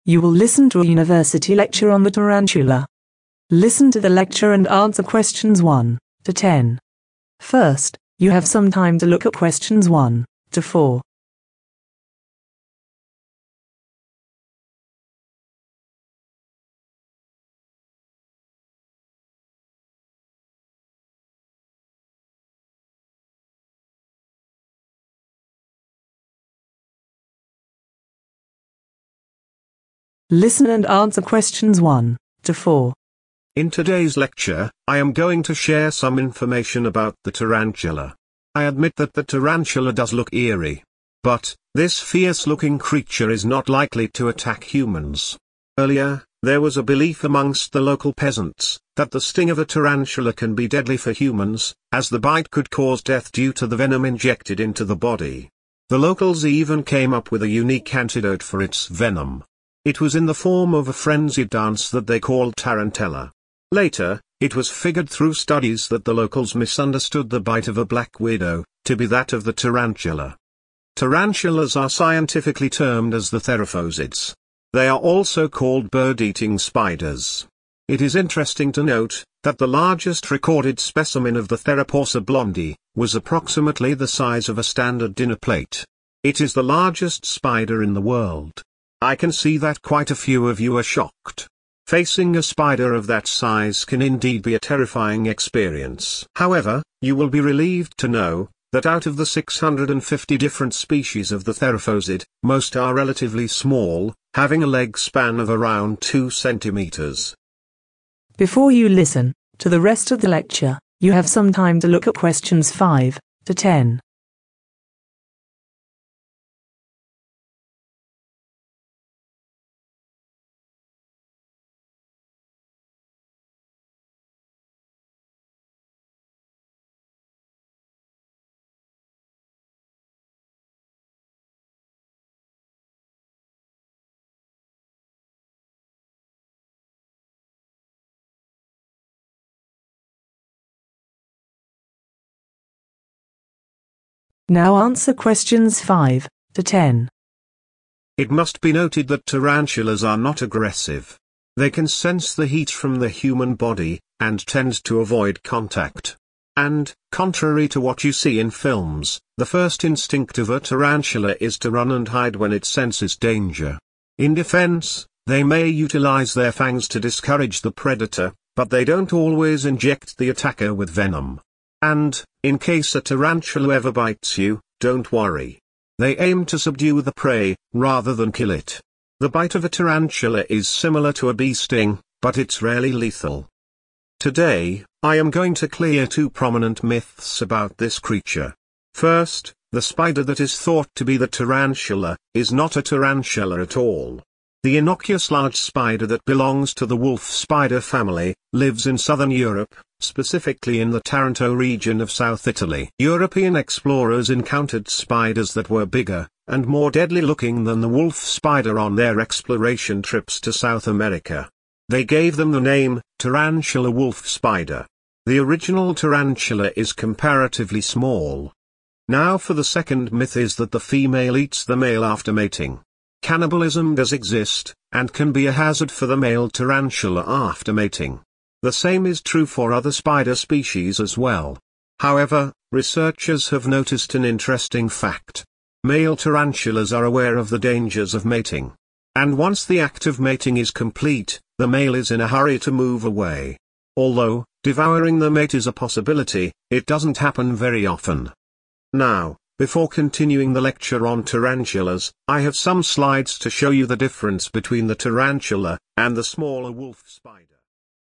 You will listen to a university lecture on the tarantula. Listen to the lecture and answer questions 1 to 10. First, you have some time to look at questions 1 to 4. Listen and answer questions 1 to 4. In today's lecture, I am going to share some information about the tarantula. I admit that the tarantula does look eerie. But, this fierce-looking creature is not likely to attack humans. Earlier, there was a belief amongst the local peasants, that the sting of a tarantula can be deadly for humans, as the bite could cause death due to the venom injected into the body. The locals even came up with a unique antidote for its venom. It was in the form of a frenzied dance that they called tarantella. Later, it was figured through studies that the locals misunderstood the bite of a black widow to be that of the tarantula. Tarantulas are scientifically termed as the theraphosids. They are also called bird-eating spiders. It is interesting to note that the largest recorded specimen of the Theraphosa blondi was approximately the size of a standard dinner plate. It is the largest spider in the world. I can see that quite a few of you are shocked. Facing a spider of that size can indeed be a terrifying experience. However, you will be relieved to know that out of the 650 different species of the Theraphosid, most are relatively small, having a leg span of around 2 centimeters. Before you listen to the rest of the lecture, you have some time to look at questions 5 to 10. Now answer questions 5 to 10. It must be noted that tarantulas are not aggressive. They can sense the heat from the human body, and tend to avoid contact. And, contrary to what you see in films, the first instinct of a tarantula is to run and hide when it senses danger. In defense, they may utilize their fangs to discourage the predator, but they don't always inject the attacker with venom. And, in case a tarantula ever bites you, don't worry. They aim to subdue the prey, rather than kill it. The bite of a tarantula is similar to a bee sting, but it's rarely lethal. Today, I am going to clear 2 prominent myths about this creature. First, the spider that is thought to be the tarantula is not a tarantula at all. The innocuous large spider that belongs to the wolf spider family lives in southern Europe, specifically in the Taranto region of South Italy. European explorers encountered spiders that were bigger and more deadly looking than the wolf spider on their exploration trips to South America. They gave them the name tarantula wolf spider. The original tarantula is comparatively small. Now for the second myth is that the female eats the male after mating. Cannibalism does exist, and can be a hazard for the male tarantula after mating. The same is true for other spider species as well. However, researchers have noticed an interesting fact. Male tarantulas are aware of the dangers of mating. And once the act of mating is complete, the male is in a hurry to move away. Although, devouring the mate is a possibility, it doesn't happen very often. Now, before continuing the lecture on tarantulas, I have some slides to show you the difference between the tarantula and the smaller wolf spider.